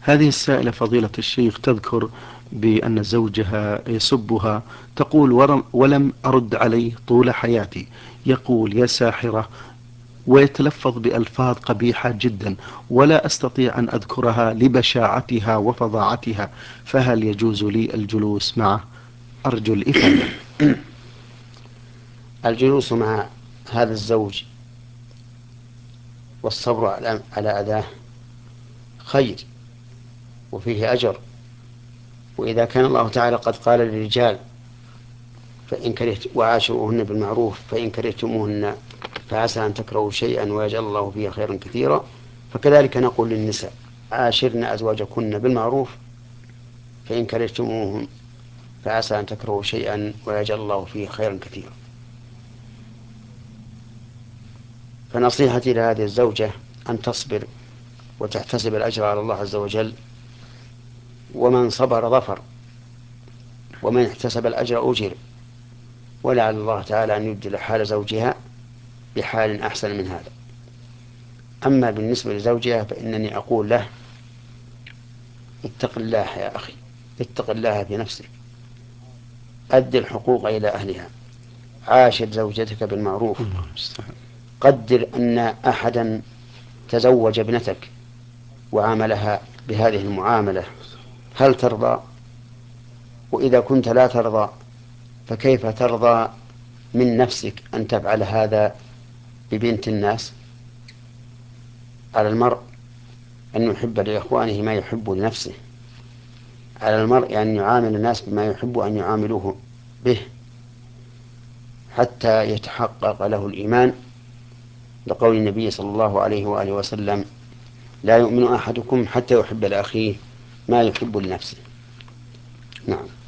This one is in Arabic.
هذه السائلة فضيلة الشيخ تذكر بأن زوجها يسبها، تقول ولم أرد عليه طول حياتي، يقول يا ساحرة، ويتلفظ بألفاظ قبيحة جدا ولا أستطيع أن أذكرها لبشاعتها وفظاعتها، فهل يجوز لي الجلوس معه؟ أرجو الإفادة. الجلوس مع هذا الزوج والصبر على أذاه خير وفيه أجر. وإذا كان الله تعالى قد قال للرجال فإن كرهت وعاشروهن بالمعروف فإن كرهتموهن فعسى أن تكرهوا شيئا ويجعل الله فيه خيرا كثيرا، فكذلك نقول للنساء عاشرن أزواجكن بالمعروف فإن كرهتموهن فعسى أن تكرهوا شيئا ويجعل الله فيه خيرا كثيرا. فنصيحتي لهذه الزوجة أن تصبر وتحتسب الأجر على الله عز وجل، ومن صبر ظفر ومن احتسب الأجر أجر، ولعل الله تعالى أن يبدل حال زوجها بحال أحسن من هذا. أما بالنسبة لزوجها فإنني أقول له اتق الله يا أخي، اتق الله في نفسك، أدي الحقوق إلى أهلها، عاشر زوجتك بالمعروف. الله المستعان. قدر أن أحدا تزوج ابنتك وعاملها بهذه المعاملة، هل ترضى؟ وإذا كنت لا ترضى فكيف ترضى من نفسك أن تفعل هذا ببنت الناس؟ على المرء أن يحب لإخوانه ما يحب لنفسه، على المرء أن يعامل الناس بما يحب أن يعاملوه به حتى يتحقق له الإيمان، لقول النبي صلى الله عليه وآله وسلم لا يؤمن أحدكم حتى يحب لأخيه ما يحب لنفسه. نعم.